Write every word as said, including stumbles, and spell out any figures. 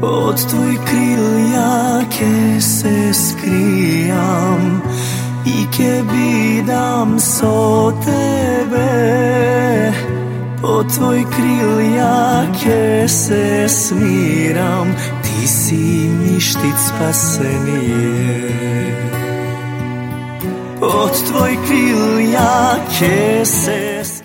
Pod tvoj krilja ke se skrijam i ke bidam so tebe. Pod tvoj krilja ke se smiram, ti si mi štit spasenije. Pod tvoj krilja ke se